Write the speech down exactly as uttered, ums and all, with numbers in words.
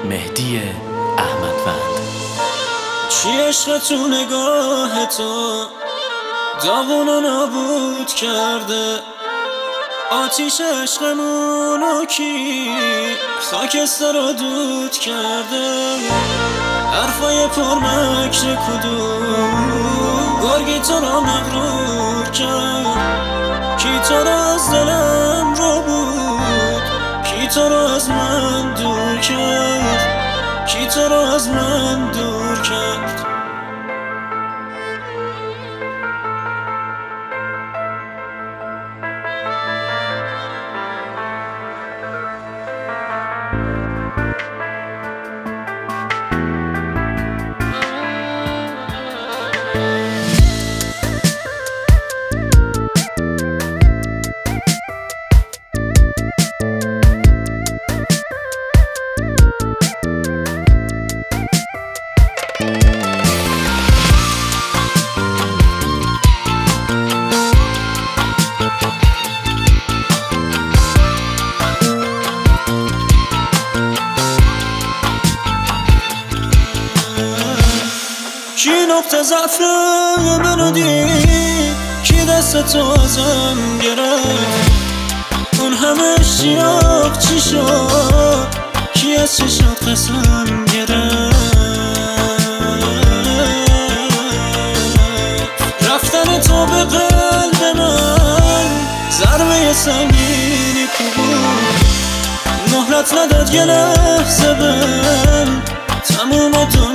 مهدی احمدوند. چی عشق تو نگاه تو داغونو نابود کرده، آتیش عشقمونو کی خاکستر رو دود کرده. حرفای پرمکر کدوم گرگی تو را مغرور کرد، کی تو را از دلم رو بود، کی تو را از من دور کرد، کی تو را از من دور کرد. کی نقطه ضعف منو دید، کی دست تو ازم گرفت، اون همه اشتیاق چی شد، کی از چشات قسم گرفت. رفتن تو به قلب من ضربه سنگینی کوبون، مهلت نداد یه لحظه بهم تموم تو